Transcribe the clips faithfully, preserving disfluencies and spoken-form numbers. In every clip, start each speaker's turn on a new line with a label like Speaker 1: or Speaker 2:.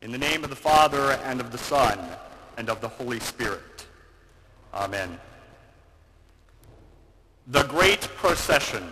Speaker 1: In the name of the Father, and of the Son, and of the Holy Spirit. Amen. The Great Procession.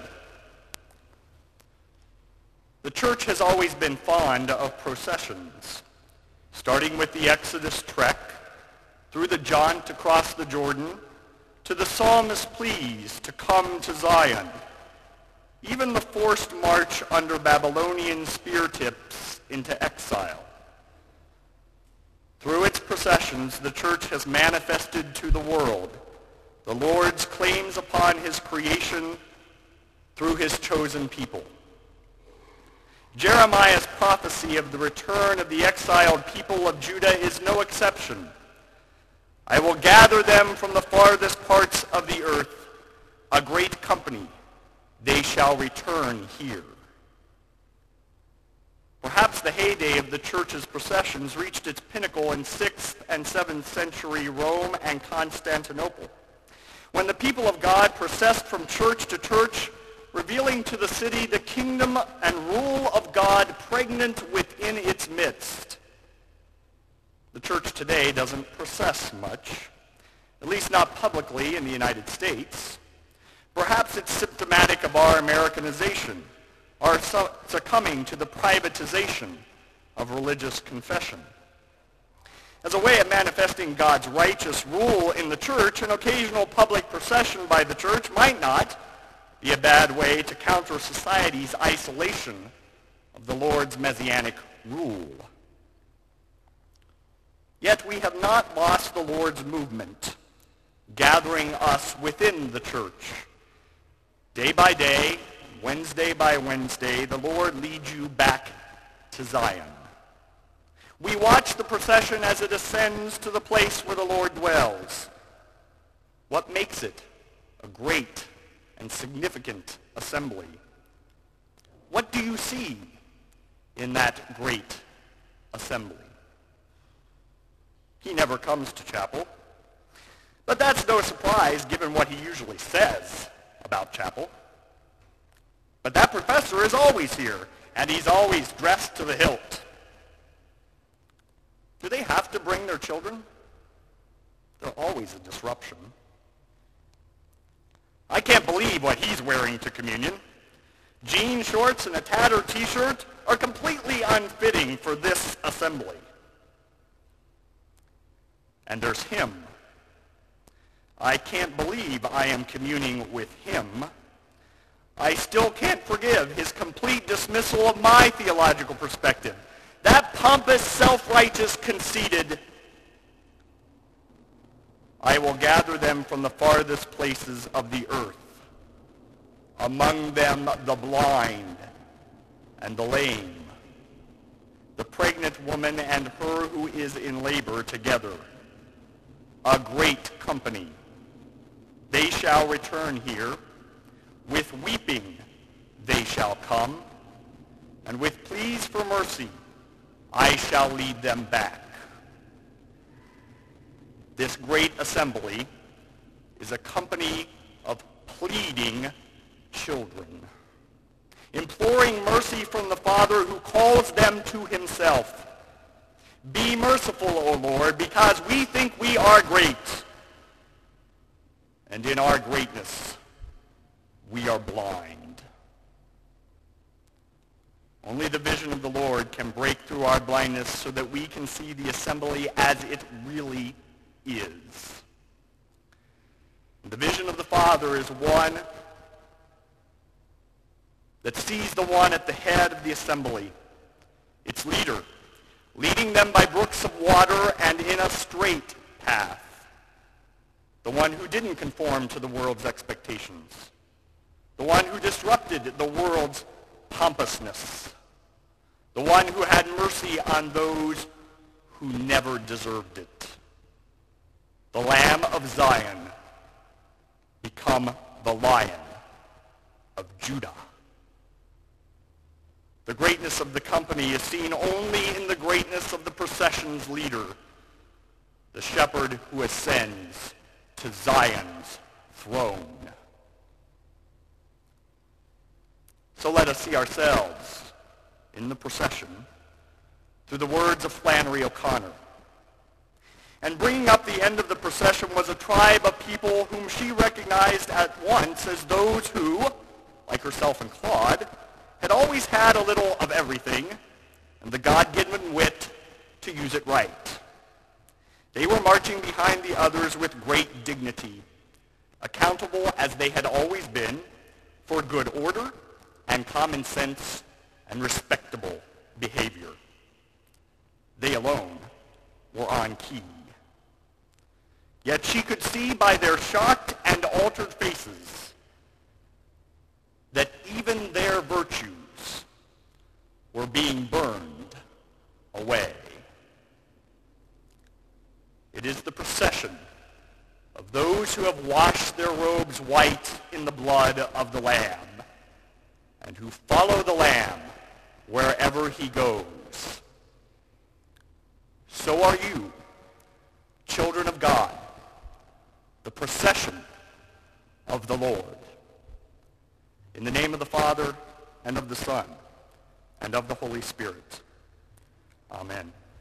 Speaker 1: The Church has always been fond of processions, starting with the Exodus trek, through the jaunt across the Jordan, to the psalmist's pleas to come to Zion, even the forced march under Babylonian spear tips into exile. Through its processions, the Church has manifested to the world the Lord's claims upon his creation through his chosen people. Jeremiah's prophecy of the return of the exiled people of Judah is no exception. I will gather them from the farthest parts of the earth, a great company. They shall return here. Perhaps the heyday of the Church's processions reached its pinnacle in sixth and seventh century Rome and Constantinople, when the people of God processed from church to church, revealing to the city the kingdom and rule of God pregnant within its midst. The Church today doesn't process much, at least not publicly in the United States. Perhaps it's symptomatic of our Americanization, our succumbing to the privatization of religious confession. As a way of manifesting God's righteous rule in the Church, an occasional public procession by the Church might not be a bad way to counter society's isolation of the Lord's messianic rule. Yet we have not lost the Lord's movement, gathering us within the Church. Day by day, Wednesday by Wednesday, the Lord leads you back to Zion. We watch the procession as it ascends to the place where the Lord dwells. What makes it a great and significant assembly? What do you see in that great assembly? He never comes to chapel, but that's no surprise given what he usually says about chapel. But that professor is always here, and he's always dressed to the hilt. Do they have to bring their children? They're always a disruption. I can't believe what he's wearing to communion. Jean shorts and a tattered t-shirt are completely unfitting for this assembly. And there's him. I can't believe I am communing with him. I still can't forgive his complete dismissal of my theological perspective. That pompous, self-righteous, conceited, I will gather them from the farthest places of the earth, among them the blind and the lame, the pregnant woman and her who is in labor together, a great company. They shall return here. With weeping they shall come, and with pleas for mercy I shall lead them back. This great assembly is a company of pleading children, imploring mercy from the Father who calls them to himself. Be merciful, O Lord, because we think we are great, and in our greatness we are blind. Only the vision of the Lord can break through our blindness so that we can see the assembly as it really is. The vision of the Father is one that sees the one at the head of the assembly, its leader, leading them by brooks of water and in a straight path. The one who didn't conform to the world's expectations. The one who disrupted the world's pompousness. The one who had mercy on those who never deserved it. The Lamb of Zion become the Lion of Judah. The greatness of the company is seen only in the greatness of the procession's leader, the shepherd who ascends to Zion's throne. So let us see ourselves in the procession through the words of Flannery O'Connor. And bringing up the end of the procession was a tribe of people whom she recognized at once as those who, like herself and Claude, had always had a little of everything and the God-given wit to use it right. They were marching behind the others with great dignity, accountable as they had always been for good order and common sense and respectable behavior. They alone were on key. Yet she could see by their shocked and altered faces that even their virtues were being burned away. It is the procession of those who have washed their robes white in the blood of the Lamb and who follow the Lamb wherever he goes. So are you, children of God, the procession of the Lord. In the name of the Father, and of the Son, and of the Holy Spirit. Amen.